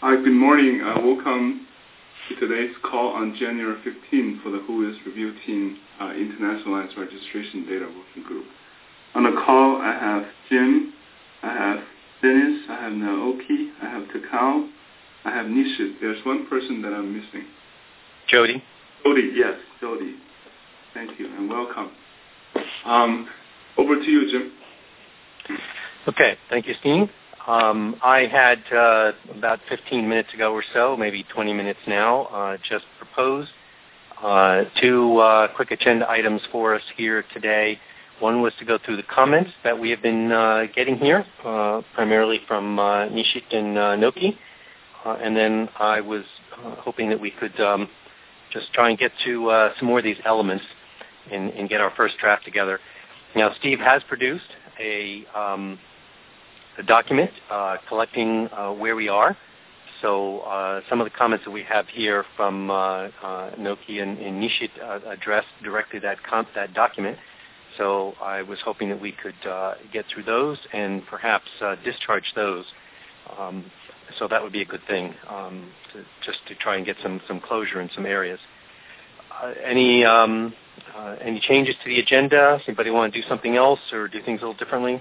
Hi, good morning. Welcome to today's call on January 15 for the WHOIS Review Team Internationalized Registration Data Working Group. On the call, I have Jim, I have Dennis, I have Naoki, I have Takao, I have Nishit. There's one person that I'm missing. Jody. Jody, yes, Jody. Thank you and welcome. Over to you, Jim. Okay, thank you, Steve. I had about 15 minutes ago or so, maybe 20 minutes now, just proposed two quick agenda items for us here today. One was to go through the comments that we have been getting here, primarily from Nishit and Noki. And then I was hoping that we could just try and get to some more of these elements and get our first draft together. Now, Steve has produced a document collecting where we are. So some of the comments that we have here from Noki and Nishit address directly that document. So I was hoping that we could get through those and perhaps discharge those. So that would be a good thing, just to try and get some closure in some areas. Any changes to the agenda? Does anybody want to do something else or do things a little differently?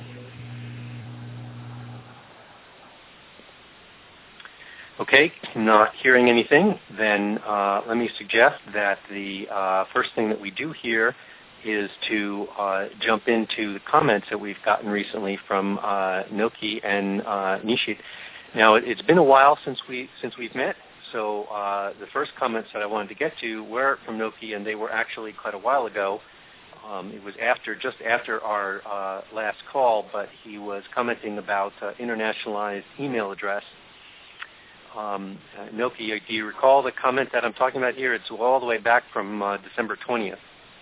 Okay, not hearing anything, then let me suggest that the first thing that we do here is to jump into the comments that we've gotten recently from Noki and Nishit. Now, it's been a while since we've met, so the first comments that I wanted to get to were from Noki, and they were actually quite a while ago. It was just after our last call, but he was commenting about internationalized email address. Noki, do you recall the comment that I'm talking about here? It's all the way back from December 20th.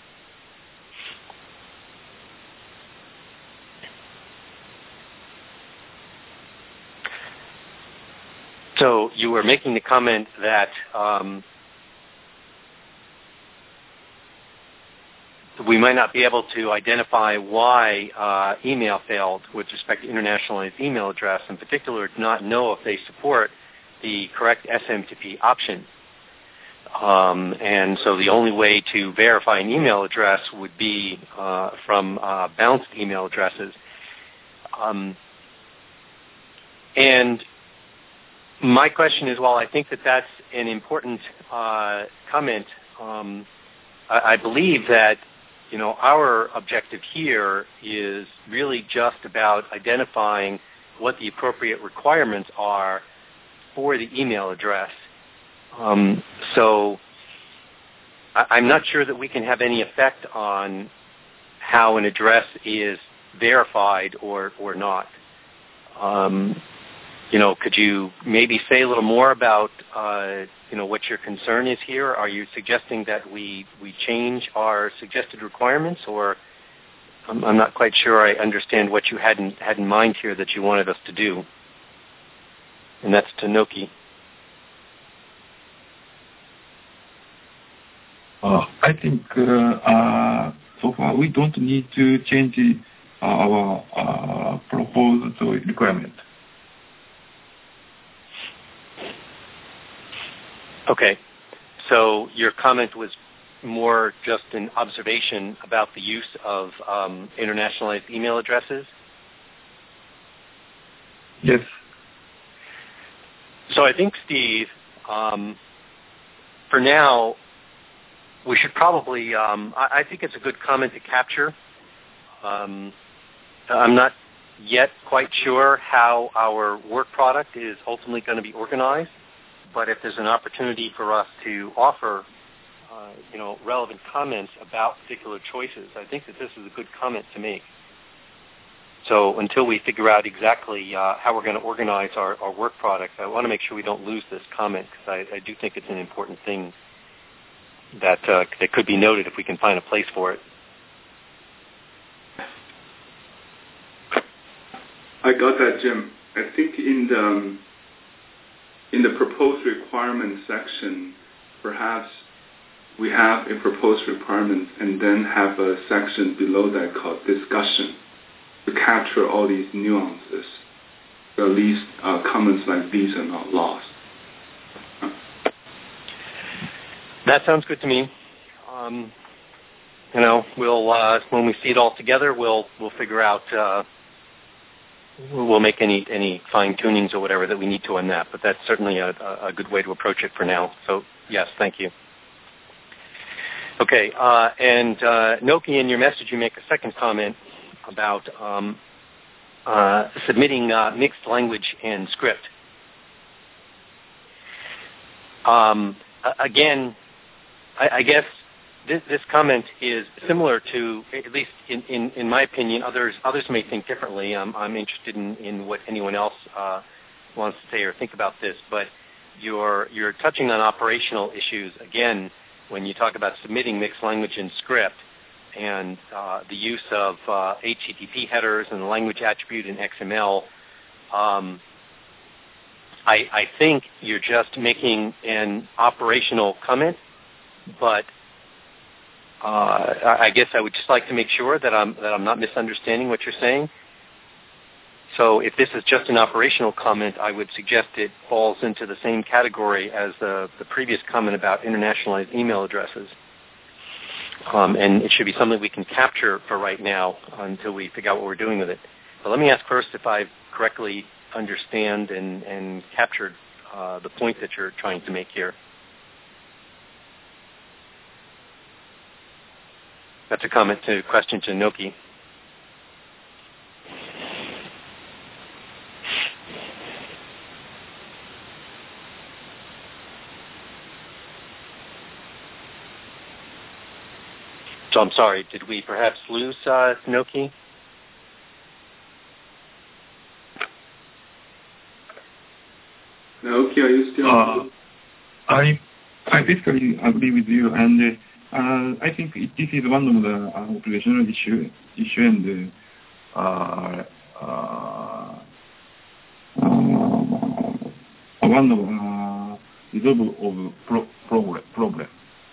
So you were making the comment that we might not be able to identify why email failed with respect to internationalized email address. In particular, not know if they support the correct SMTP option. And so the only way to verify an email address would be from bounced email addresses. And my question is, while I think that that's an important comment, I believe that our objective here is really just about identifying what the appropriate requirements are for the email address. So I'm not sure that we can have any effect on how an address is verified or not. Could you maybe say a little more about, what your concern is here? Are you suggesting that we change our suggested requirements, or I'm not quite sure I understand what you had in mind here that you wanted us to do. And that's to Noki. I think so far we don't need to change our proposed requirement. Okay. So your comment was more just an observation about the use of internationalized email addresses? Yes. So I think, Steve, for now, we should probably, I think it's a good comment to capture. I'm not yet quite sure how our work product is ultimately going to be organized, but if there's an opportunity for us to offer, relevant comments about particular choices, I think that this is a good comment to make. So until we figure out exactly how we're going to organize our work product, I want to make sure we don't lose this comment, because I do think it's an important thing that could be noted if we can find a place for it. I got that, Jim. I think in the proposed requirement section, perhaps we have a proposed requirement and then have a section below that called discussion to capture all these nuances. So at least comments like these are not lost. That sounds good to me. We'll when we see it all together, we'll figure out. We'll make any fine tunings or whatever that we need to on that. But that's certainly a good way to approach it for now. So yes, thank you. Okay, and Noki, in your message, you make a second comment about submitting mixed language and script. Again, I guess this comment is similar to, at least in my opinion, others may think differently. I'm interested in what anyone else wants to say or think about this, but you're touching on operational issues again when you talk about submitting mixed language and script and the use of HTTP headers and the language attribute in XML. I think you're just making an operational comment, but I guess I would just like to make sure that I'm not misunderstanding what you're saying. So if this is just an operational comment, I would suggest it falls into the same category as the previous comment about internationalized email addresses. And it should be something we can capture for right now until we figure out what we're doing with it. But let me ask first if I correctly understand and captured the point that you're trying to make here. That's a question to Noki. So I'm sorry, did we perhaps lose Noki? Noki, are you still? I basically agree with you, and I think this is one of the operational issue and one of resolve of problem.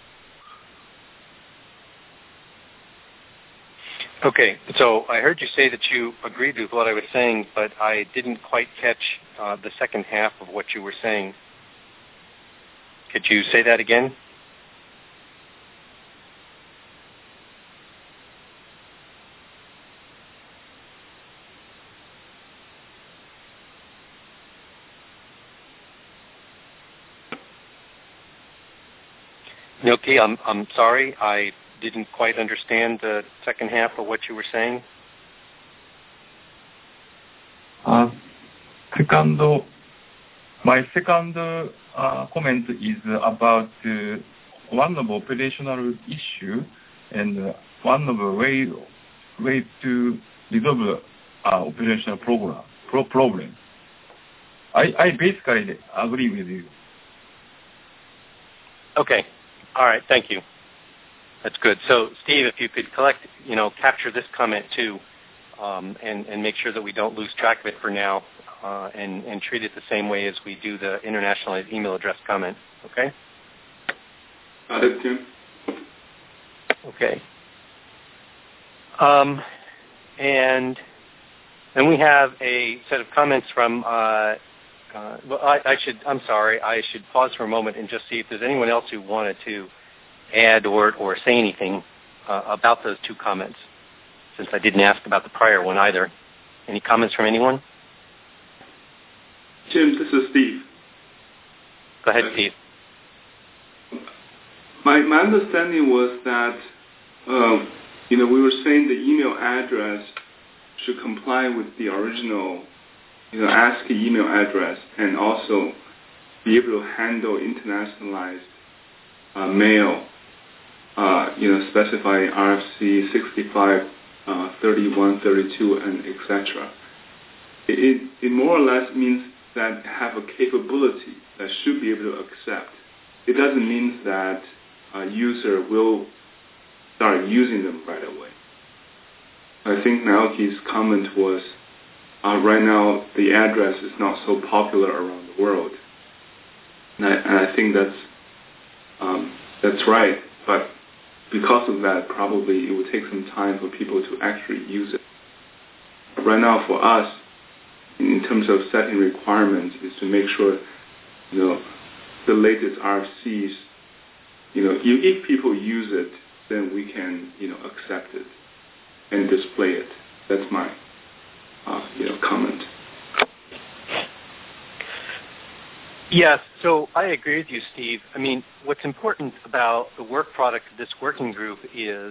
Okay, so I heard you say that you agreed with what I was saying, but I didn't quite catch the second half of what you were saying. Could you say that again? Noki, I'm sorry, I didn't quite understand the second half of what you were saying. My second comment is about one of operational issue and one of a way to resolve operational problem. I basically agree with you. Okay. All right. Thank you. That's good. So, Steve, if you could capture this comment too, and make sure that we don't lose track of it for now, and treat it the same way as we do the internationalized email address comment. Okay? Got it, Jim. Okay. And then we have a set of comments from. I'm sorry. I should pause for a moment and just see if there's anyone else who wanted to add or say anything about those two comments, since I didn't ask about the prior one either. Any comments from anyone? Jim, this is Steve. Go ahead, Steve. My understanding was that we were saying the email address should comply with the original ASCII email address and also be able to handle internationalized mail, specifying RFC 65, 31, 32, and etc. It more or less means that have a capability that should be able to accept. It doesn't mean that a user will start using them right away. I think Naoki's comment was, right now the address is not so popular around the world, and I think that's right. But because of that, probably it would take some time for people to actually use it. Right now, for us, in terms of setting requirements, is to make sure the latest RFCs if people use it, then we can, accept it and display it. That's my, comment. Yes, so I agree with you, Steve. I mean, what's important about the work product of this working group is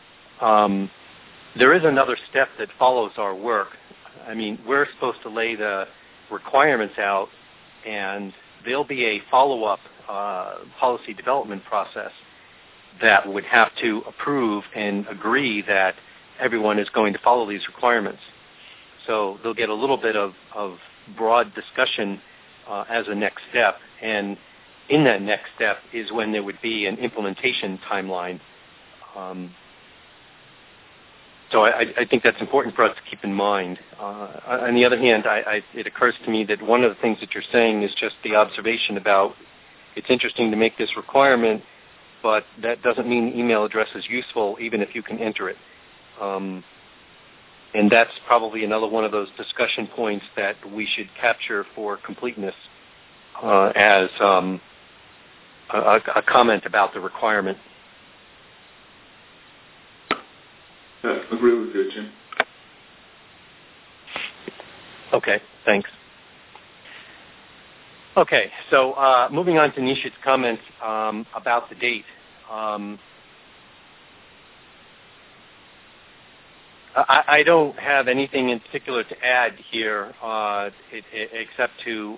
there is another step that follows our work. I mean, we're supposed to lay the requirements out, and there'll be a follow-up policy development process that would have to approve and agree that everyone is going to follow these requirements. So they'll get a little bit of broad discussion as a next step, and in that next step is when there would be an implementation timeline. So I think that's important for us to keep in mind. On the other hand, it occurs to me that one of the things that you're saying is just the observation about it's interesting to make this requirement, but that doesn't mean the email address is useful even if you can enter it. And that's probably another one of those discussion points that we should capture for completeness as a comment about the requirement. I agree with you, Jim. Okay, thanks. Okay, so moving on to Nishit's comments about the date. I don't have anything in particular to add here except to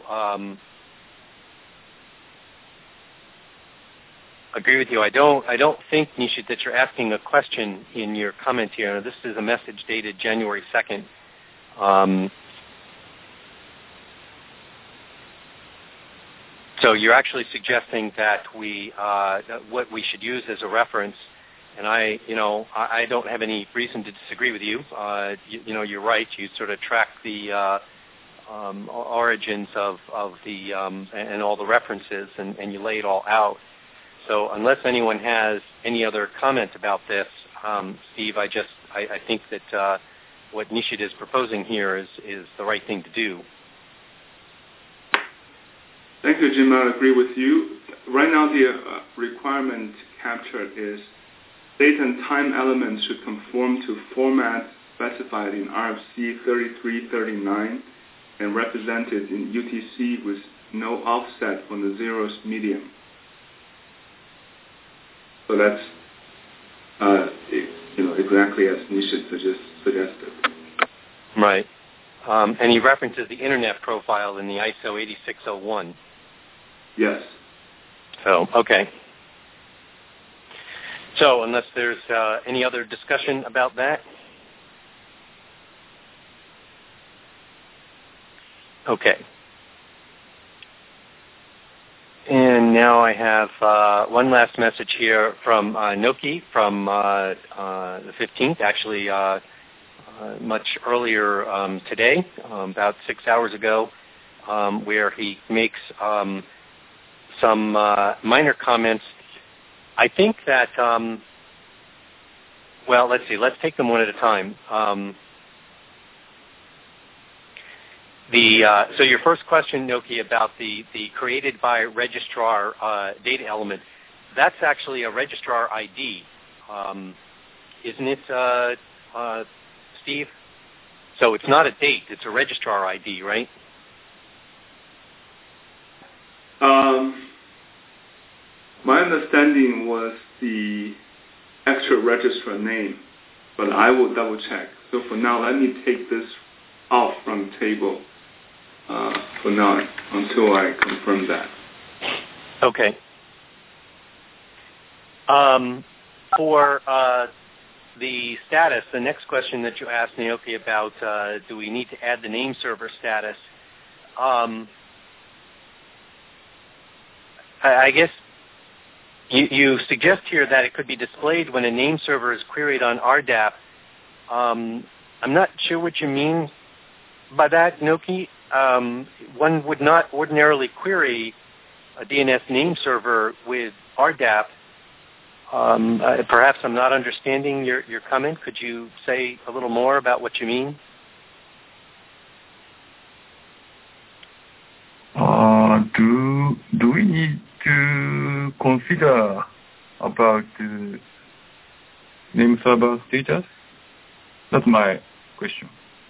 agree with you. I don't think, Nishit, that you're asking a question in your comment here. This is a message dated January 2nd. So you're actually suggesting that what we should use as a reference. And I don't have any reason to disagree with you. You're right. You sort of track the origins of the and all the references, and you lay it all out. So unless anyone has any other comment about this, Steve, I think that what Nishit is proposing here is the right thing to do. Thank you, Jim. I agree with you. Right now, the requirement captured is date and time elements should conform to format specified in RFC 3339 and represented in UTC with no offset from the zeros medium. So that's exactly as Nishit suggested. Right. And he references the Internet profile in the ISO 8601. Yes. So, okay. So unless there's any other discussion about that? Okay. And now I have one last message here from Noki from the 15th, actually much earlier today, about 6 hours ago, where he makes some minor comments. I think that, well, let's see. Let's take them one at a time. So your first question, Noki, about the created by registrar data element, that's actually a registrar ID, isn't it, Steve? So it's not a date. It's a registrar ID, right? My understanding was the actual registrar name, but I will double check. So for now, let me take this off from the table for now until I confirm that. Okay. For the status, the next question that you asked, Naoki, about do we need to add the name server status, I guess you suggest here that it could be displayed when a name server is queried on RDAP. I'm not sure what you mean by that, Noki. One would not ordinarily query a DNS name server with RDAP. Perhaps I'm not understanding your comment. Could you say a little more about what you mean? Do we need to consider about name server status? That's my question.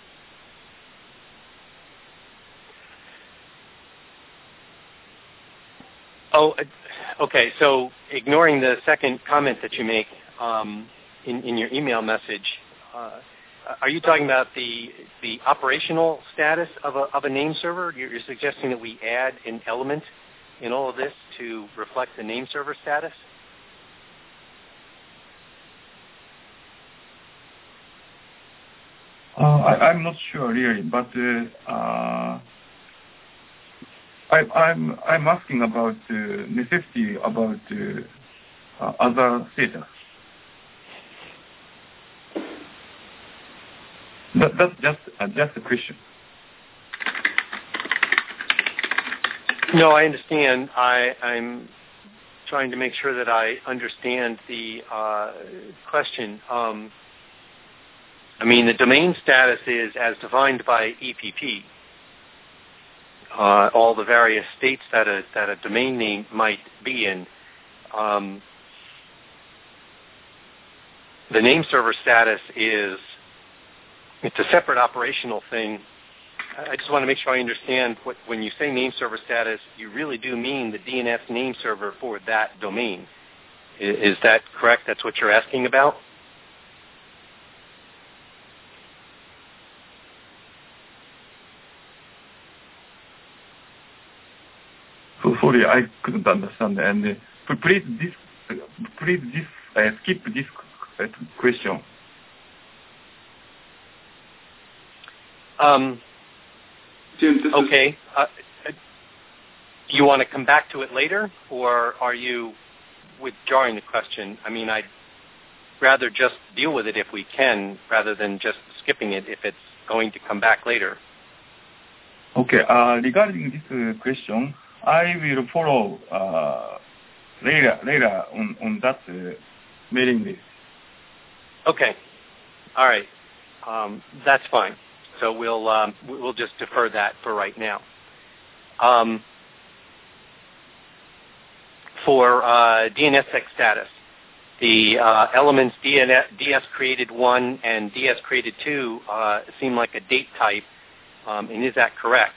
Oh, okay. So ignoring the second comment that you make in your email message, are you talking about the operational status of a name server? You're suggesting that we add an element in all of this to reflect the name server status? I'm not sure really, but I'm asking about necessity about other status. That's just a question. No, I understand. I'm trying to make sure that I understand the question. I mean, the domain status is as defined by EPP. All the various states that a domain name might be in. The name server status it's a separate operational thing. I just want to make sure I understand when you say name server status, you really do mean the DNS name server for that domain. Is that correct? That's what you're asking about? So sorry, I couldn't understand. And please skip this question. Jim, okay. You want to come back to it later, or are you withdrawing the question? I mean, I'd rather just deal with it if we can, rather than just skipping it if it's going to come back later. Okay. Regarding this question, I will follow later on that mailing list. Okay. All right. That's fine. So we'll just defer that for right now. For DNSSEC status, the elements DS created 1 and DS created 2 seem like a date type, and is that correct?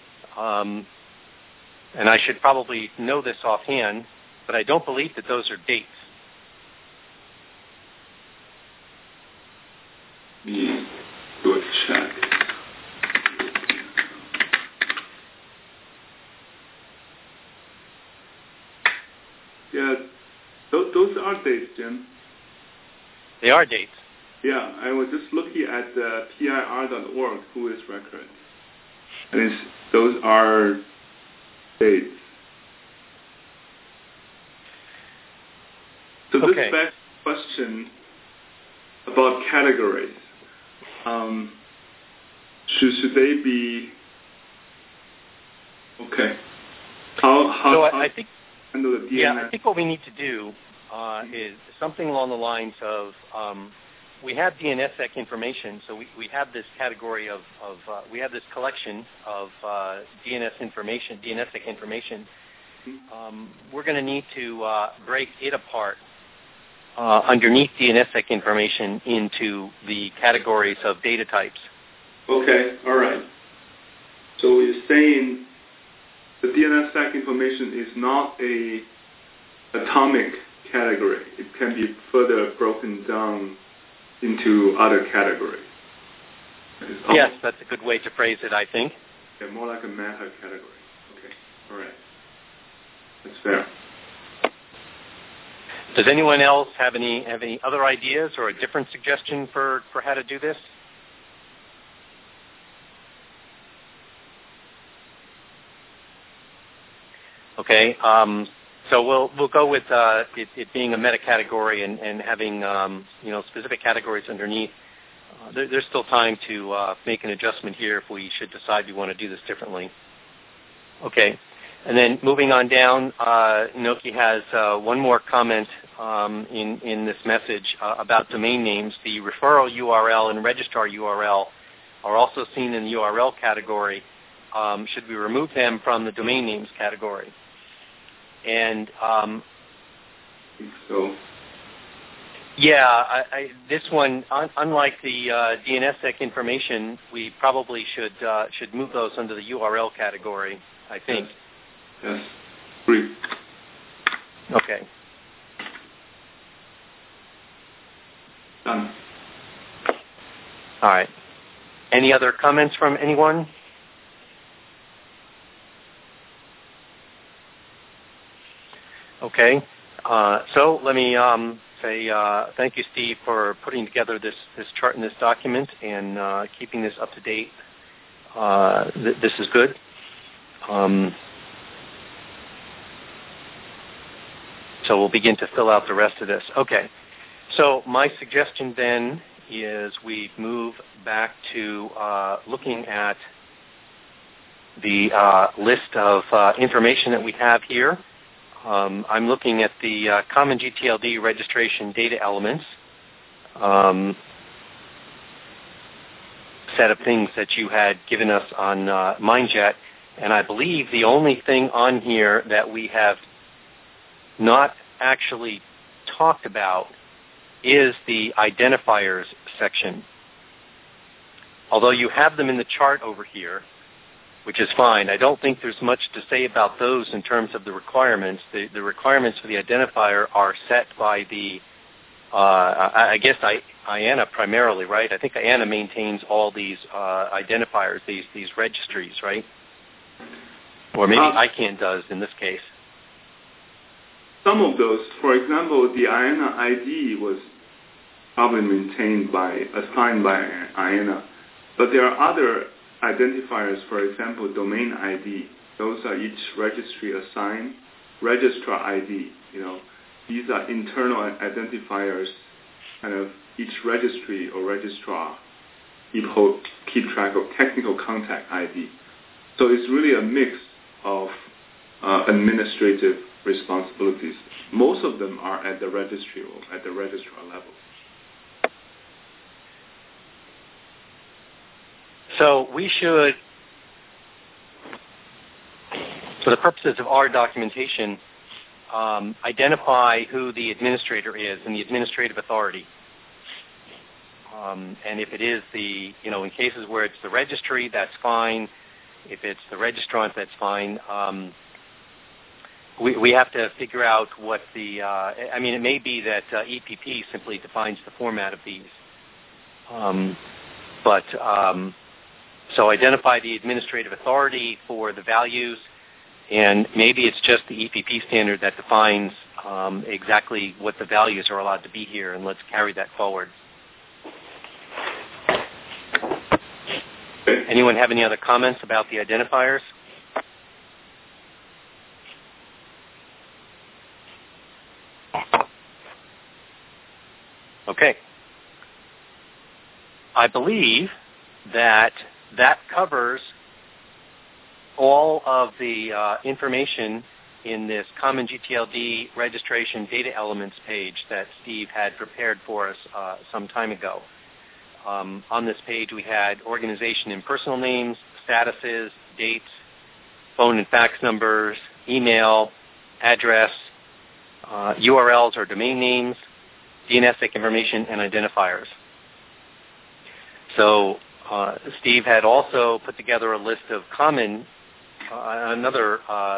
And I should probably know this offhand, but I don't believe that those are dates. Let me do a check. Yeah, those are dates, Jim. They are dates. Yeah, I was just looking at the PIR.org who is record. And those are dates. So this begs the question about categories. Should they be okay? I think. Handle the DNS? Yeah, I think what we need to do is something along the lines of we have DNSSEC information, so we have this category of we have this collection of DNSSEC information. We're going to need to break it apart underneath DNSSEC information into the categories of data types. Okay, all right. So you're saying the DNSSEC information is not a atomic category. It can be further broken down into other categories. Yes, that's a good way to phrase it, I think. Yeah, more like a meta category. Okay, all right. That's fair. Does anyone else have any other ideas or a different suggestion for how to do this? Okay, so we'll go with it being a meta category and having specific categories underneath. There's still time to make an adjustment here if we should decide we want to do this differently. Okay, and then moving on down, Noki has one more comment in this message about domain names. The referral URL and registrar URL are also seen in the URL category. Should we remove them from the domain names category? And think so. Yeah, this one, unlike the DNSSEC information, we probably should move those under the URL category, I think. Yes. Agree. Okay. Done. All right. Any other comments from anyone? Okay. So let me say thank you, Steve, for putting together this chart in this document and keeping this up to date. This is good. So we'll begin to fill out the rest of this. Okay. So my suggestion then is we move back to looking at the list of information that we have here. I'm looking at the Common GTLD registration data elements set of things that you had given us on MindJet, and I believe the only thing on here that we have not actually talked about is the identifiers section. Although you have them in the chart over here, which is fine, I don't think there's much to say about those in terms of the requirements. The requirements for the identifier are set by the, I guess, IANA primarily, right? I think IANA maintains all these identifiers, these registries, right? Or maybe ICANN does in this case. Some of those, for example, the IANA ID was probably assigned by IANA, but there are other identifiers, for example, domain ID. Those are each registry assigned. Registrar ID, these are internal identifiers, kind of each registry or registrar keep track of technical contact ID. So it's really a mix of administrative responsibilities. Most of them are at the registry or at the registrar level. So we should, for the purposes of our documentation, identify who the administrator is and the administrative authority. And if it is in cases where it's the registry, that's fine. If it's the registrant, that's fine. We have to figure out what it may be that EPP simply defines the format of these. So identify the administrative authority for the values, and maybe it's just the EPP standard that defines exactly what the values are allowed to be here, and let's carry that forward. Anyone have any other comments about the identifiers? Okay. I believe that covers all of the information in this Common GTLD registration data elements page that Steve had prepared for us some time ago. On this page we had organization and personal names, statuses, dates, phone and fax numbers, email, address, URLs or domain names, DNSSEC information, and identifiers. So Steve had also put together a list of common, another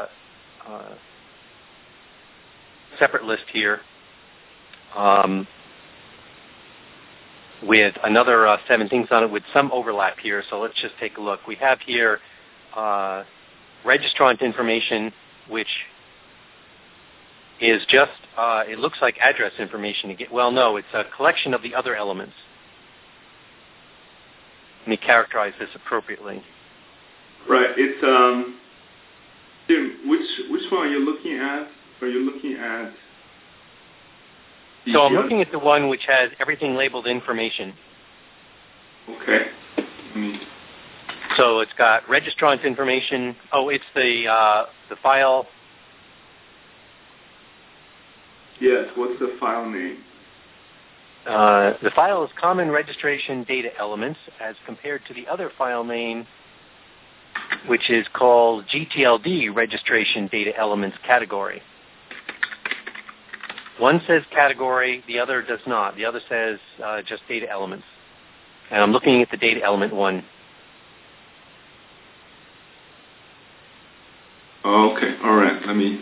separate list here with another 7 things on it with some overlap here. So let's just take a look. We have here registrant information, which is just, it looks like address information. Well, no, it's a collection of the other elements. Let me characterize this appropriately. Right. It's Jim. Which one are you looking at? Are you looking at? So I'm looking at the one which has everything labeled information. Okay. So it's got registrant information. Oh, it's the file. Yes. What's the file name? The file is Common Registration Data Elements as compared to the other file name, which is called GTLD Registration Data Elements Category. One says category, the other does not. The other says just data elements. And I'm looking at the data element one. Okay, all right.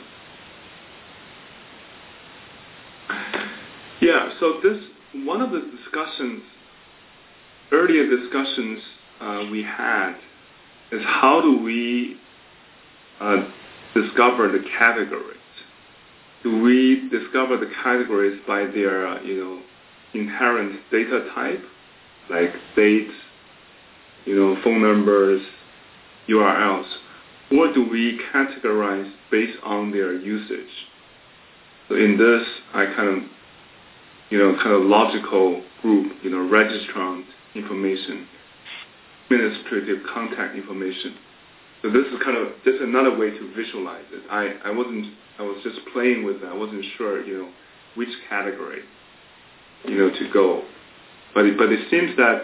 Yeah, so this, one of the earlier discussions we had is how do we discover the categories? Do we discover the categories by their, inherent data type, like dates, phone numbers, URLs, or do we categorize based on their usage? So in this, I kind of logical group, registrant information, administrative contact information. So this is kind of just another way to visualize it. I was just playing with it. I wasn't sure, which category, to go. But it seems that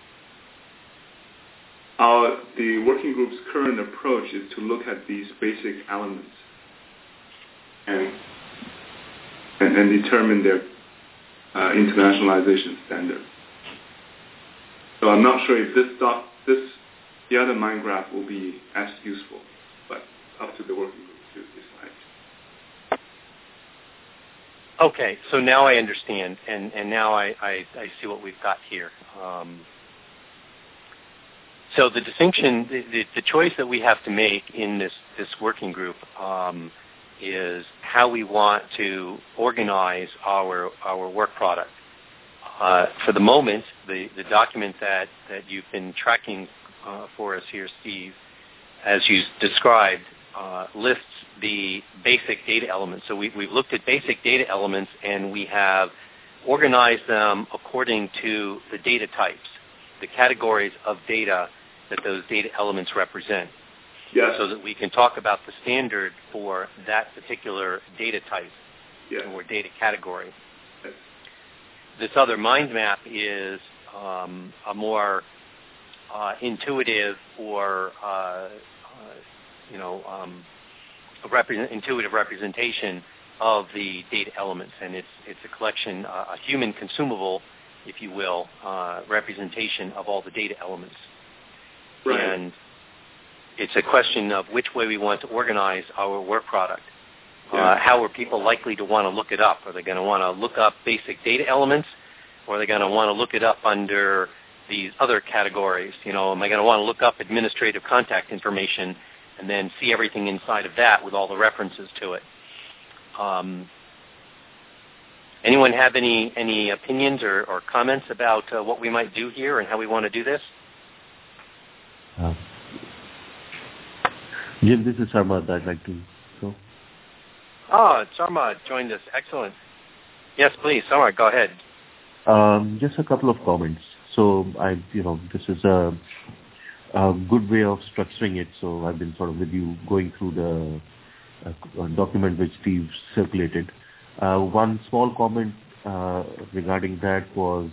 the working group's current approach is to look at these basic elements and determine their internationalization standard. So I'm not sure if the other mind graph will be as useful, but up to the working group to decide. Okay, so now I understand, and now I see what we've got here. So the distinction, the choice that we have to make in this working group is how we want to organize our work product. For the moment, the document that you've been tracking for us here, Steve, as you described, lists the basic data elements. So we've looked at basic data elements, and we have organized them according to the data types, the categories of data that those data elements represent. Yes. So that we can talk about the standard for that particular data type, yes, or data category. Yes. This other mind map is a more intuitive or intuitive representation of the data elements, and it's a collection, a human consumable, if you will, representation of all the data elements. Right. And it's a question of which way we want to organize our work product. Yeah. How are people likely to want to look it up? Are they going to want to look up basic data elements, or are they going to want to look it up under these other categories? Am I going to want to look up administrative contact information and then see everything inside of that with all the references to it? Anyone have any opinions or comments about what we might do here and how we want to do this? Jim, this is Sarmad. I'd like to go. Oh, Sarmad joined us. Excellent. Yes, please. Sarmad, go ahead. Just a couple of comments. So, this is a good way of structuring it. So, I've been sort of with you going through the document which Steve circulated. One small comment regarding that was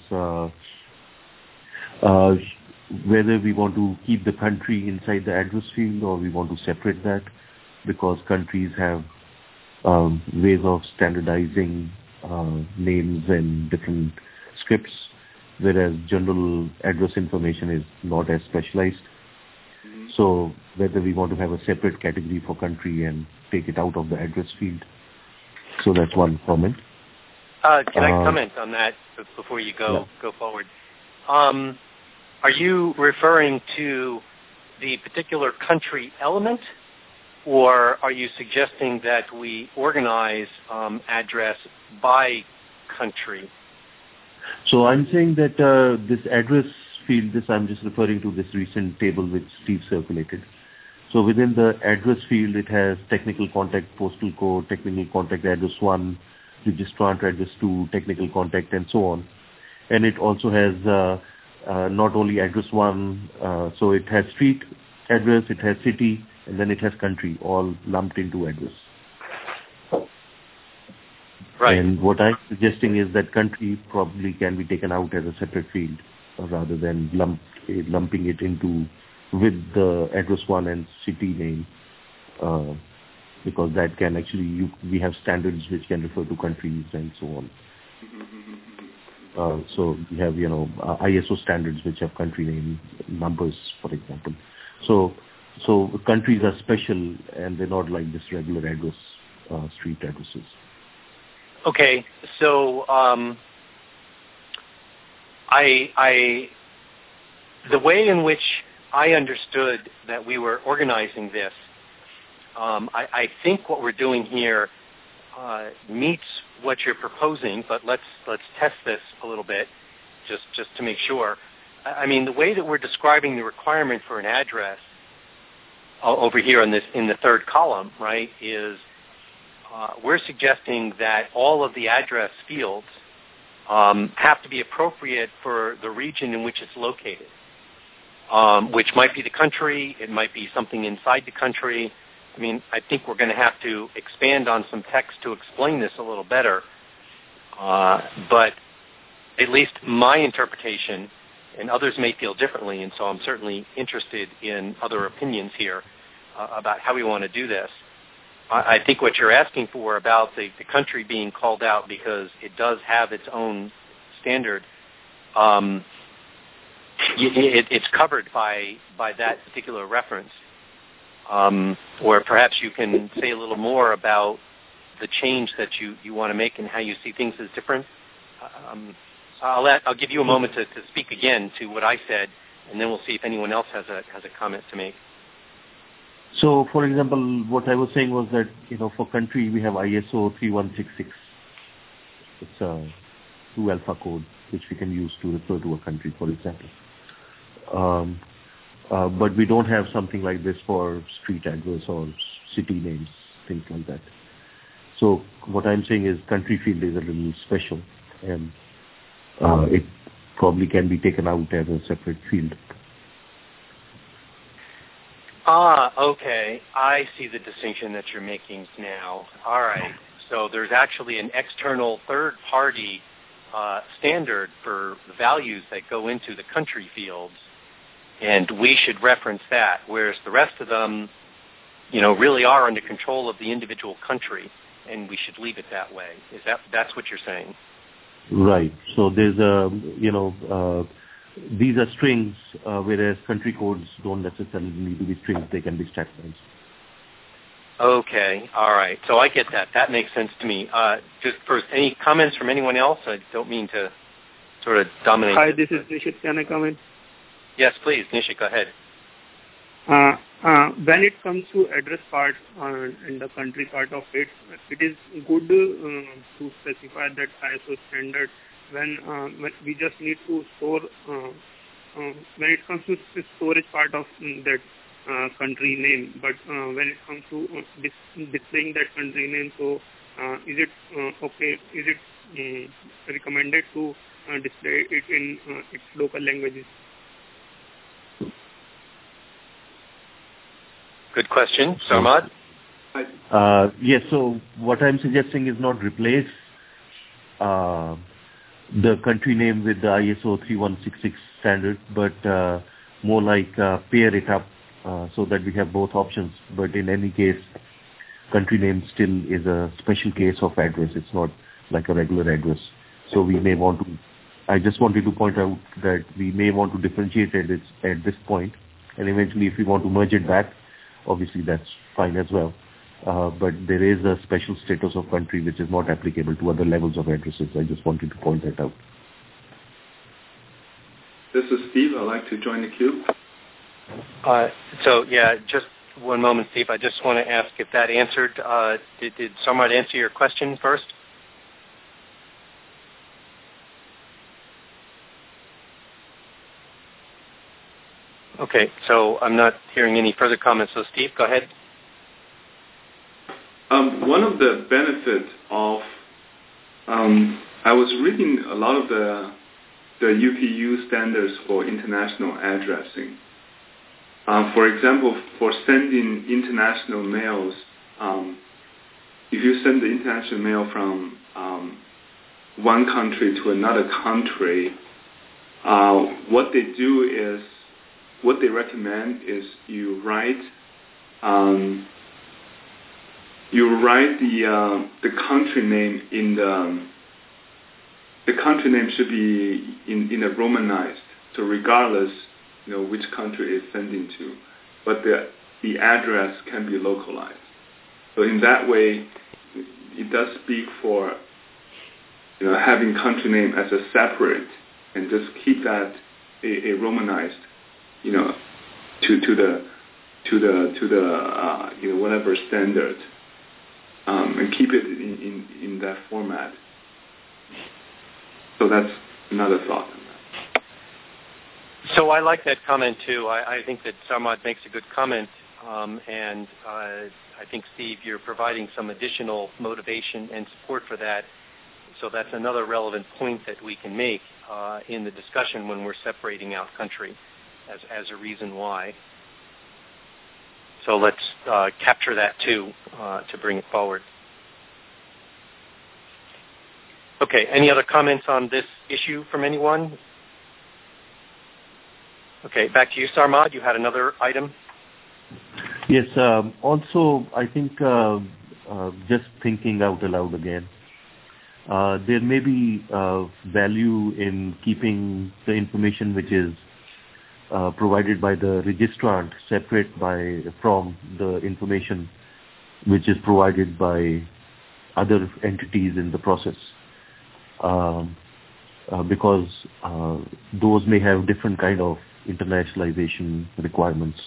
whether we want to keep the country inside the address field or we want to separate that, because countries have ways of standardizing names and different scripts, whereas general address information is not as specialized. Mm-hmm. So whether we want to have a separate category for country and take it out of the address field. So that's one comment. Can I comment on that before you go forward? Are you referring to the particular country element, or are you suggesting that we organize address by country? So I'm saying that this address field, I'm just referring to this recent table which Steve circulated. So within the address field, it has technical contact postal code, technical contact address 1, registrant address 2, technical contact, and so on. And it also has not only address 1, so it has street address, it has city, and then it has country, all lumped into address. Right. And what I'm suggesting is that country probably can be taken out as a separate field rather than lumping it into with the address 1 and city name because that can actually, we have standards which can refer to countries and so on. So we have, ISO standards which have country name numbers, for example. So countries are special and they're not like just regular address, street addresses. Okay, so the way in which I understood that we were organizing this, I think what we're doing here meets what you're proposing, but let's test this a little bit, just to make sure. I mean, the way that we're describing the requirement for an address over here in the third column, right, is we're suggesting that all of the address fields have to be appropriate for the region in which it's located, which might be the country, it might be something inside the country. I mean, I think we're going to have to expand on some text to explain this a little better. But at least my interpretation, and others may feel differently, and so I'm certainly interested in other opinions here about how we want to do this. I think what you're asking for about the country being called out because it does have its own standard, it's covered by that particular reference. Or perhaps you can say a little more about the change that you want to make and how you see things as different. I'll give you a moment to speak again to what I said, and then we'll see if anyone else has a comment to make. So, for example, what I was saying was that, for country, we have ISO 3166. It's a 2 alpha code, which we can use to refer to a country, for example. But we don't have something like this for street address or city names, things like that. So what I'm saying is country field is a little special, and it probably can be taken out as a separate field. Okay. I see the distinction that you're making now. All right. So there's actually an external third-party standard for the values that go into the country fields, and we should reference that, whereas the rest of them, really are under control of the individual country, and we should leave it that way. That's what you're saying? Right. So there's these are strings, whereas country codes don't necessarily need to be strings; they can be stack lines. Okay. All right. So I get that. That makes sense to me. Just first, any comments from anyone else? I don't mean to sort of dominate. Hi, this is Nishit. Can I come in? Yes, please. Nishit, go ahead. When it comes to address part in the country part of it, it is good to specify that ISO standard when we just need to store, when it comes to the storage part of that country name, but when it comes to displaying that country name, so is it okay, is it recommended to display it in its local languages? Good question. Sarmad? Yes, so what I'm suggesting is not replace the country name with the ISO 3166 standard, but more like pair it up so that we have both options. But in any case, country name still is a special case of address. It's not like a regular address. So we may want to, I just wanted to point out that we may want to differentiate it at this point, and eventually if we want to merge it back, obviously that's fine as well. But there is a special status of country which is not applicable to other levels of addresses. I just wanted to point that out. This is Steve. I'd like to join the queue. Just one moment, Steve. I just want to ask if that answered, did someone answer your question first? Okay, so I'm not hearing any further comments. So Steve, go ahead. One of the benefits of, I was reading a lot of the UPU standards for international addressing. For example, for sending international mails, if you send the international mail from one country to another country, what they recommend is you write you write the country name in the country name should be in a Romanized, so regardless, which country it's sending to, but the address can be localized. So in that way, it does speak for having country name as a separate and just keep that a Romanized, to the whatever standard, and keep it in that format. So that's another thought on that. So I like that comment too. I think that Sarmad makes a good comment, and I think, Steve, you're providing some additional motivation and support for that. So that's another relevant point that we can make in the discussion when we're separating out country as a reason why. So let's capture that too to bring it forward. Okay, any other comments on this issue from anyone? Okay, back to you, Sarmad. You had another item? Yes, also I think just thinking out aloud again, there may be value in keeping the information which is provided by the registrant separate from the information which is provided by other entities in the process, because those may have different kind of internationalization requirements.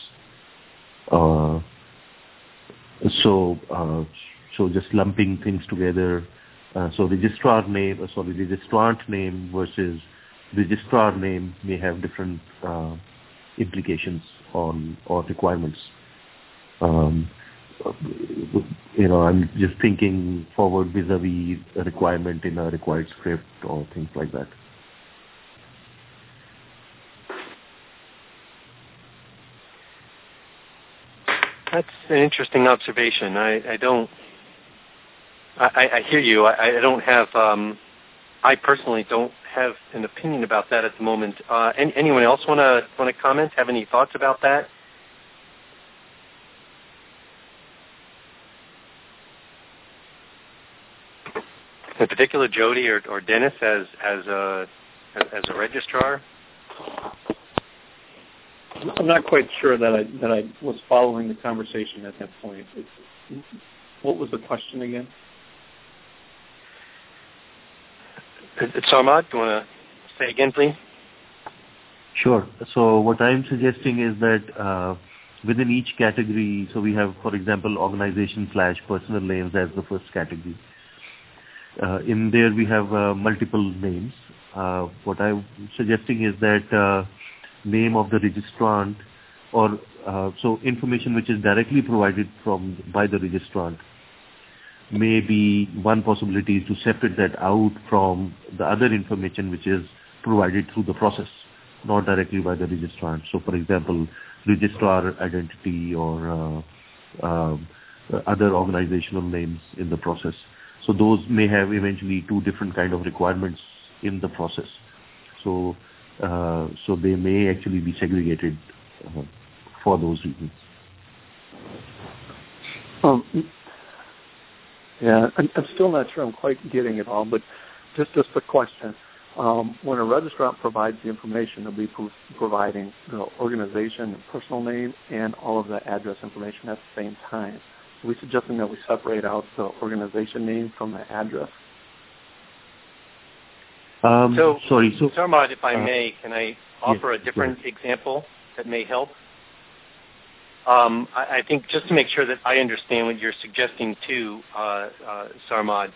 So just lumping things together. So registrant name versus registrar name may have different implications or requirements. I'm just thinking forward vis-a-vis a requirement in a required script or things like that. That's an interesting observation. I hear you. I don't have. I personally don't have an opinion about that at the moment. Anyone else want to comment? Have any thoughts about that? In particular, Jody or Dennis as a registrar. I'm not quite sure that I was following the conversation at that point. What was the question again? Sarmad, do you want to say again, please? Sure. So what I'm suggesting is that within each category, so we have, for example, organization/personal names as the first category. In there we have multiple names. What I'm suggesting is that name of the registrant, or so information which is directly provided by the registrant, may be one possibility to separate that out from the other information which is provided through the process, not directly by the registrant. So, for example, registrar identity or other organizational names in the process. So those may have eventually two different kind of requirements in the process. So they may actually be segregated for those reasons. Yeah, I'm still not sure I'm quite getting it all, but just a question. When a registrant provides the information, they'll be providing the organization and personal name and all of the address information at the same time. Are we suggesting that we separate out the organization name from the address? Sarmad, if I may, can I offer a different example that may help? I think just to make sure that I understand what you're suggesting too, Sarmad,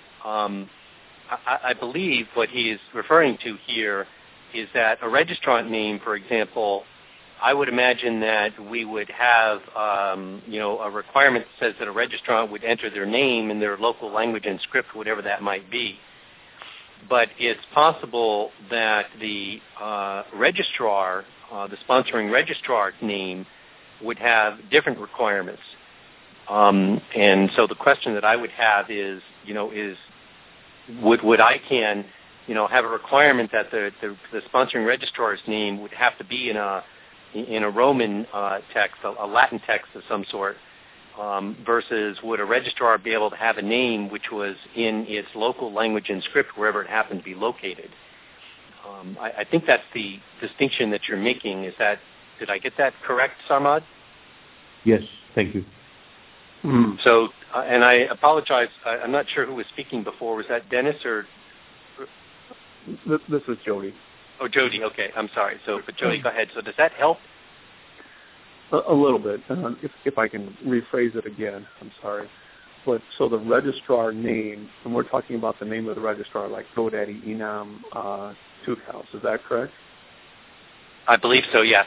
I believe what he is referring to here is that a registrant name, for example, I would imagine that we would have, a requirement that says that a registrant would enter their name in their local language and script, whatever that might be. But it's possible that the registrar, the sponsoring registrar's name, would have different requirements. And so the question that I would have is would ICANN, have a requirement that the sponsoring registrar's name would have to be in a Roman text, a Latin text of some sort, versus would a registrar be able to have a name which was in its local language and script wherever it happened to be located. I think that's the distinction that you're making. Did I get that correct, Sarmad? Yes, thank you. So, and I apologize, I'm not sure who was speaking before. Was that Dennis or? This is Jody. Oh, Jody, okay, I'm sorry. So, but Jody, go ahead. So does that help? A little bit. If I can rephrase it again, I'm sorry. But so the registrar name, and we're talking about the name of the registrar, like GoDaddy, Enam, Tooth House. Is that correct? I believe so, yes.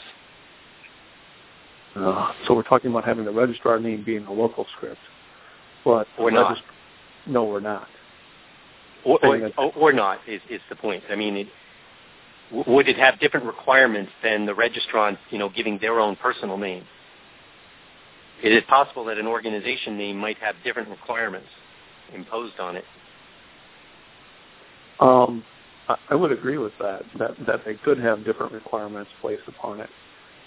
So we're talking about having the registrar name being a local script. But we're not. No, we're not. Or not is the point. I mean, would it have different requirements than the registrant, giving their own personal name? It is possible that an organization name might have different requirements imposed on it. I would agree with that they could have different requirements placed upon it.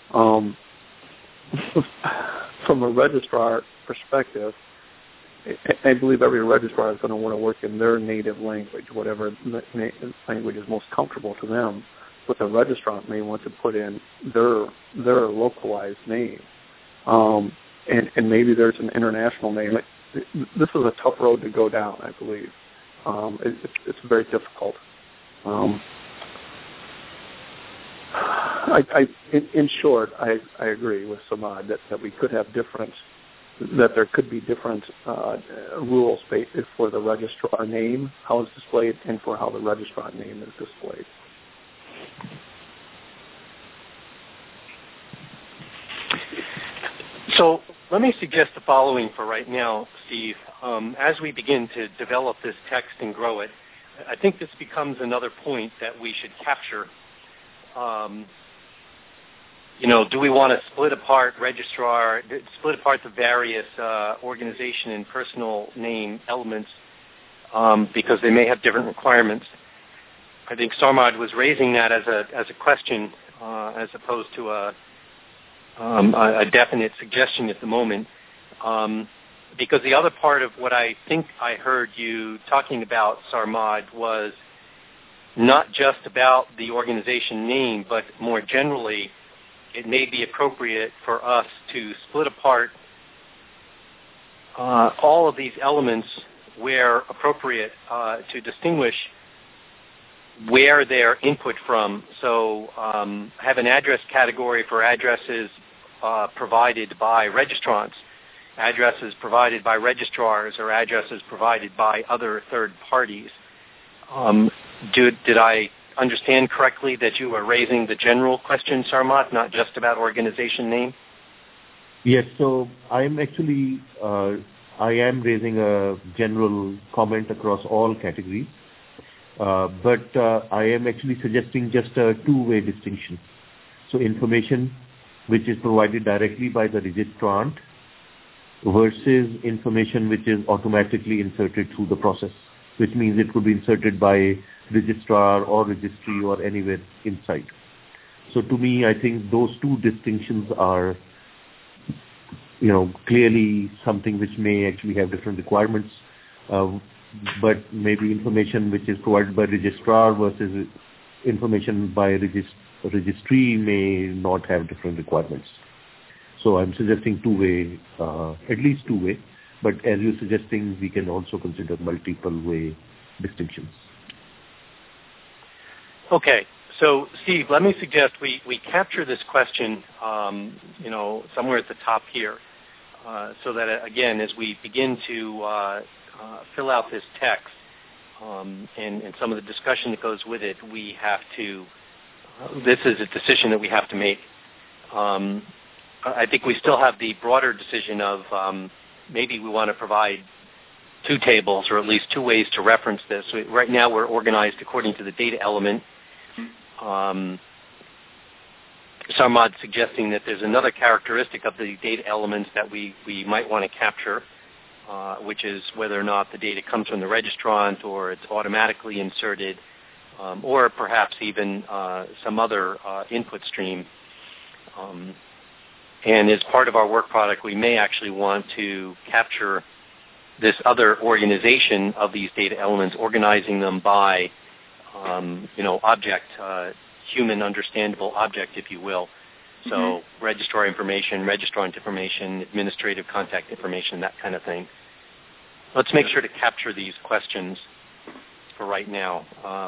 From a registrar perspective, I believe every registrar is going to want to work in their native language, whatever language is most comfortable to them. But the registrant may want to put in their localized name. And maybe there's an international name. This is a tough road to go down, I believe. It's very difficult. In short, I agree with Samad that we could have that there could be different rules for the registrar name, how it's displayed, and for how the registrant name is displayed. So let me suggest the following for right now, Steve. As we begin to develop this text and grow it, I think this becomes another point that we should capture. Do we want to split apart the various organization and personal name elements because they may have different requirements? I think Sarmad was raising that as a question as opposed to a definite suggestion at the moment. Because the other part of what I think I heard you talking about, Sarmad, was not just about the organization name, but more generally, it may be appropriate for us to split apart all of these elements where appropriate to distinguish where they're input from. So have an address category for addresses provided by registrants, addresses provided by registrars, or addresses provided by other third parties. Did I understand correctly that you were raising the general question, Sarmad, not just about organization name? Yes, so I am raising a general comment across all categories, but I am actually suggesting just a two-way distinction. So information which is provided directly by the registrant versus information which is automatically inserted through the process, which means it could be inserted by registrar or registry or anywhere inside. So to me, I think those two distinctions are, clearly something which may actually have different requirements, but maybe information which is provided by registrar versus information by registry may not have different requirements. So I'm suggesting two-way, at least two-way, but as you're suggesting, we can also consider multiple-way distinctions. Okay. So, Steve, let me suggest we capture this question, somewhere at the top here, so that, again, as we begin to fill out this text and some of the discussion that goes with it, we have to, this is a decision that we have to make. I think we still have the broader decision of maybe we want to provide two tables or at least two ways to reference this. Right now we're organized according to the data element. Sarmad suggesting that there's another characteristic of the data elements that we might want to capture, which is whether or not the data comes from the registrant or it's automatically inserted, or perhaps even some other input stream. And as part of our work product, we may actually want to capture this other organization of these data elements, organizing them by, object, human understandable object, if you will. So registrar information, registrant information, administrative contact information, that kind of thing. Let's make sure to capture these questions for right now.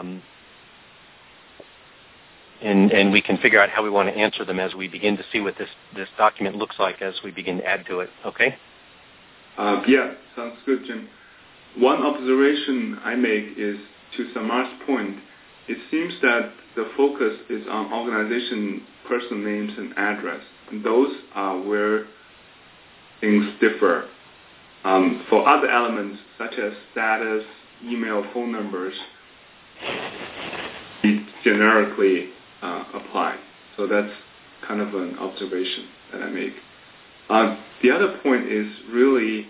And we can figure out how we want to answer them as we begin to see what this document looks like as we begin to add to it. Okay? Yeah, sounds good, Jim. One observation I make is, to Samar's point, it seems that the focus is on organization, person names, and address. And those are where things differ. For other elements, such as status, email, phone numbers, we generically apply. So that's kind of an observation that I make. The other point is really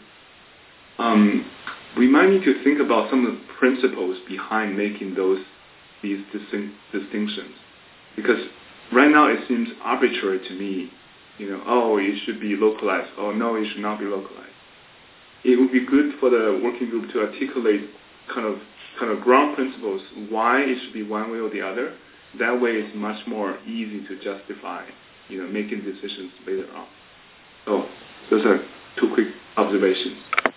we might need to think about some of the principles behind making these distinctions. Because right now it seems arbitrary to me, it should be localized, or no, it should not be localized. It would be good for the working group to articulate kind of ground principles, why it should be one way or the other. That way it's much more easy to justify, making decisions later on. So those are two quick observations.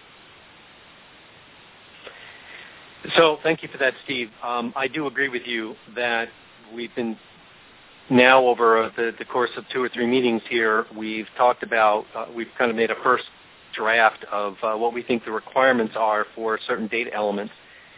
So thank you for that, Steve. I do agree with you that we've been now over the course of 2 or 3 meetings here, we've talked about, we've kind of made a first draft of what we think the requirements are for certain data elements.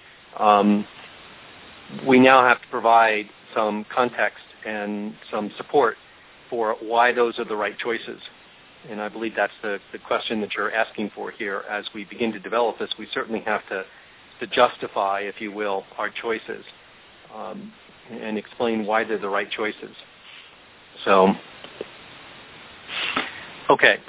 We now have to provide some context and some support for why those are the right choices. And I believe that's the question that you're asking for here. As we begin to develop this, we certainly have to justify, if you will, our choices and explain why they're the right choices. So, okay.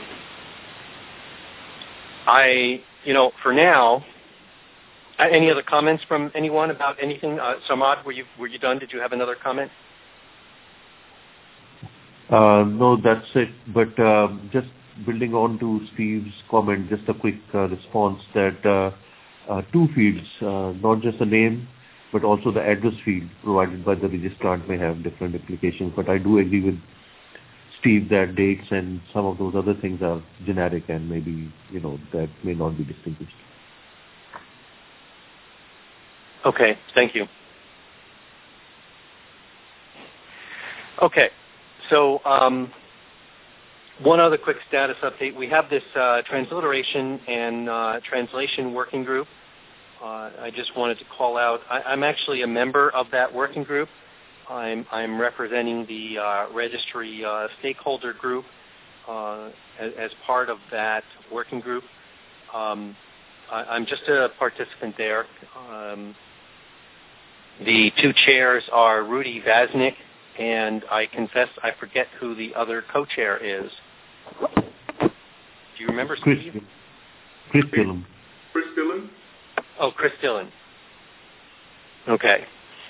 For now, any other comments from anyone about anything? Samad, were you done? Did you have another comment? No, that's it. But just building on to Steve's comment, just a quick response that 2 fields, not just the name, but also the address field provided by the registrant may have different implications. But I do agree with Steve that dates and some of those other things are generic and maybe, that may not be distinguished. Okay, thank you. Okay, so one other quick status update. We have this transliteration and translation working group. I just wanted to call out, I'm actually a member of that working group. I'm representing the registry stakeholder group as part of that working group. I'm just a participant there. The 2 chairs are Rudy Vaznik, and I confess I forget who the other co-chair is. Do you remember, Steve? Chris Dillon. Chris Dillon? Oh, Chris Dillon. Okay.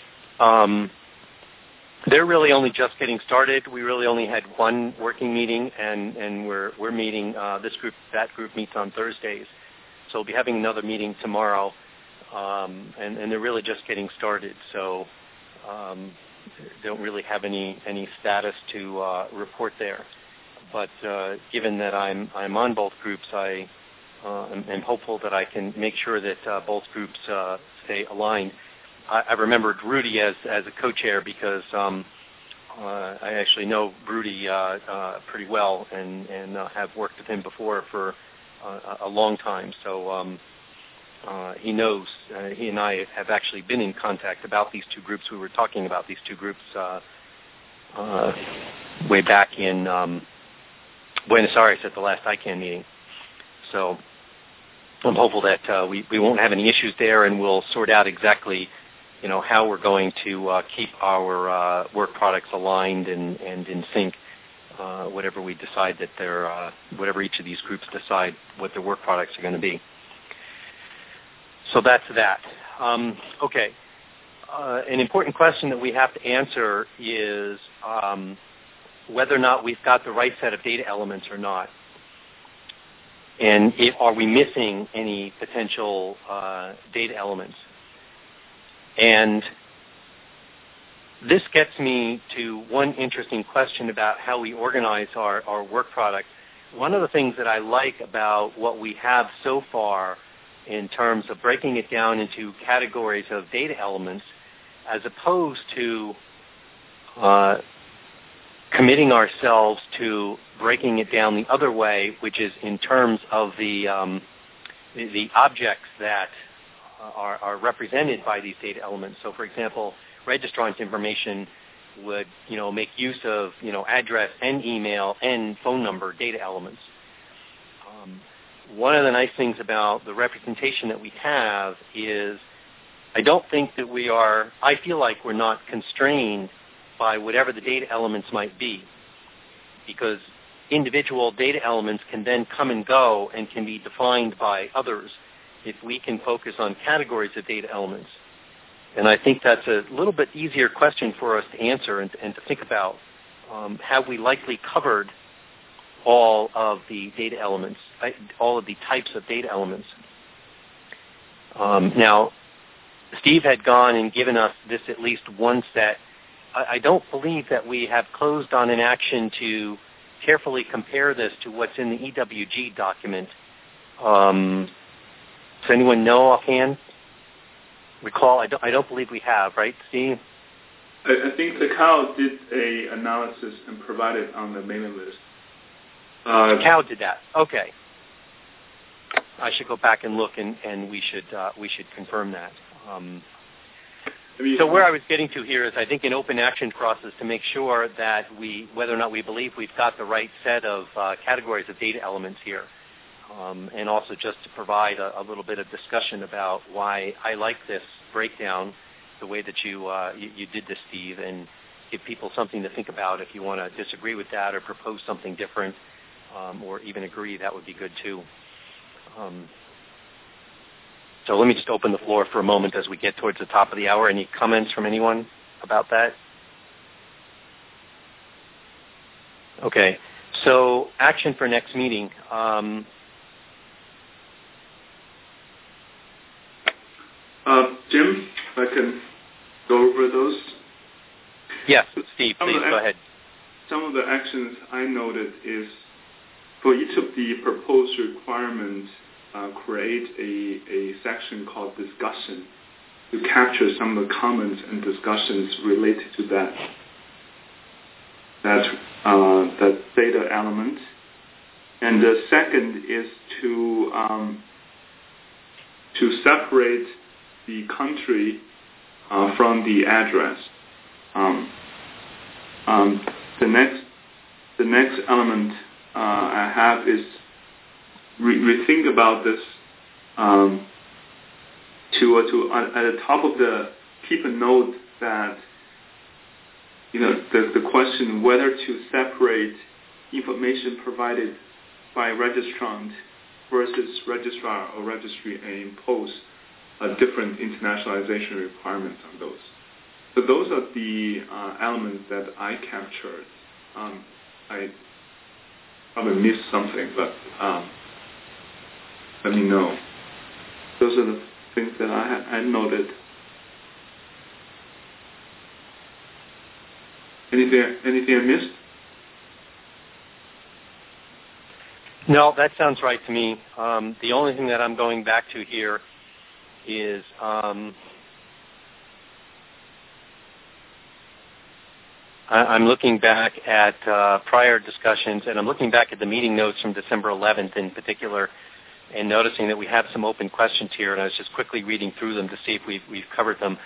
They're really only just getting started. We really only had 1 working meeting, and we're meeting. That group meets on Thursdays, so we'll be having another meeting tomorrow. And they're really just getting started, so don't really have any status to report there. But given that I'm on both groups, I am hopeful that I can make sure that both groups stay aligned. I remembered Rudy as a co-chair because I actually know Rudy pretty well and have worked with him before for a long time. So he knows. He and I have actually been in contact about these 2 groups. We were talking about these 2 groups way back in Buenos Aires at the last ICANN meeting. So I'm hopeful that we won't have any issues there, and we'll sort out exactly, how we're going to keep our work products aligned and in sync, whatever we decide that they're, whatever each of these groups decide what their work products are going to be. So that's that. Okay. An important question that we have to answer is whether or not we've got the right set of data elements or not. And are we missing any potential data elements? And this gets me to one interesting question about how we organize our work product. One of the things that I like about what we have so far in terms of breaking it down into categories of data elements, as opposed to committing ourselves to breaking it down the other way, which is in terms of the objects that are represented by these data elements. So, for example, registrant information would, make use of, address and email and phone number data elements. One of the nice things about the representation that we have is I don't think that I feel like we're not constrained by whatever the data elements might be, because individual data elements can then come and go and can be defined by others if we can focus on categories of data elements. And I think that's a little bit easier question for us to answer and to think about. Have we likely covered all of the data elements, all of the types of data elements? Now, Steve had gone and given us this at least one set. I don't believe that we have closed on an action to carefully compare this to what's in the EWG document. Does anyone know offhand? Recall? I don't believe we have, right, Steve? I think the Kyle did a analysis and provided on the mailing list. Cal did that. Okay. I should go back and look, and we should confirm that. So where I was getting to here is I think an open action process to make sure that whether or not we believe we've got the right set of categories of data elements here, and also just to provide a little bit of discussion about why I like this breakdown the way that you did this, Steve, and give people something to think about. If you want to disagree with that or propose something different, or even agree, that would be good too. So let me just open the floor for a moment as we get towards the top of the hour. Any comments from anyone about that? Okay. So action for next meeting. Jim, if I can go over those. Yes, Steve, please go ahead. Some of the actions I noted is for each of the proposed requirements, create a section called discussion to capture some of the comments and discussions related to that data element. And the second is to separate the country from the address. The next element I have is rethink about this to at the top of keep a note that the question whether to separate information provided by registrant versus registrar or registry and impose a different internationalization requirements on those. So those are the elements that I captured. I probably missed something, but let me know. Those are the things that I noted. Anything I missed? No, that sounds right to me. The only thing that I'm going back to here is I'm looking back at prior discussions, and I'm looking back at the meeting notes from December 11th in particular, and noticing that we have some open questions here, and I was just quickly reading through them to see if we've covered them.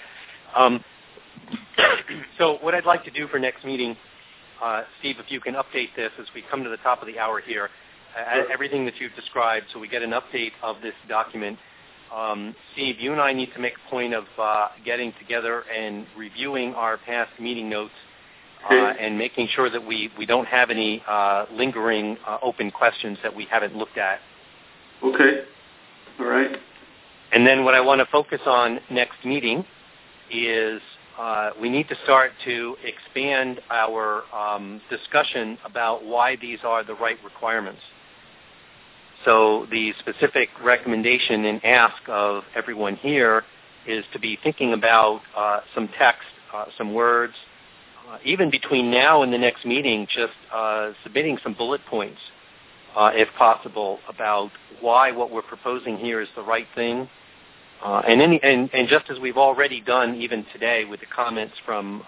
So what I'd like to do for next meeting, Steve, if you can update this as we come to the top of the hour here, everything that you've described, so we get an update of this document. Steve, you and I need to make a point of getting together and reviewing our past meeting notes and making sure that we don't have any lingering open questions that we haven't looked at. Okay. All right. And then what I want to focus on next meeting is we need to start to expand our discussion about why these are the right requirements. So the specific recommendation and ask of everyone here is to be thinking about some text, some words, even between now and the next meeting, just submitting some bullet points, if possible, about why what we're proposing here is the right thing. And just as we've already done even today with the comments from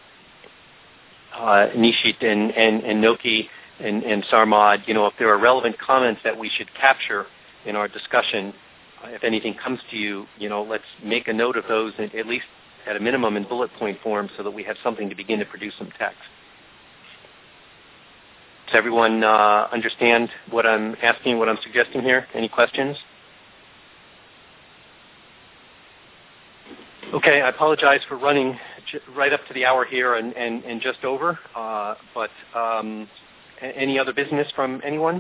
Nishit and Noki and Sarmad, if there are relevant comments that we should capture in our discussion, if anything comes to you, let's make a note of those, at least at a minimum in bullet point form, so that we have something to begin to produce some text. Does everyone understand what I'm asking, what I'm suggesting here? Any questions? Okay, I apologize for running right up to the hour here and just over, but any other business from anyone?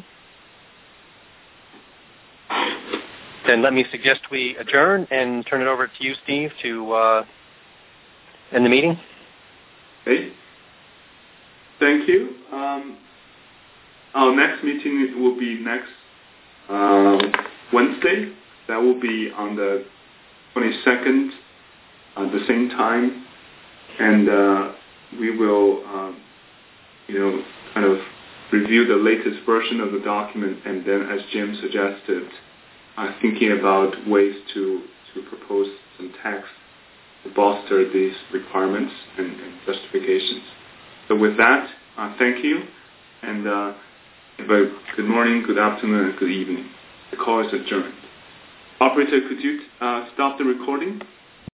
Then let me suggest we adjourn and turn it over to you, Steve, to end the meeting. Okay. Thank you. Our next meeting will be next Wednesday. That will be on the 22nd at the same time. And we will, kind of review the latest version of the document, and then, as Jim suggested, thinking about ways to propose some text to bolster these requirements and justifications. So with that, thank you, and good morning, good afternoon, and good evening. The call is adjourned. Operator, could you stop the recording?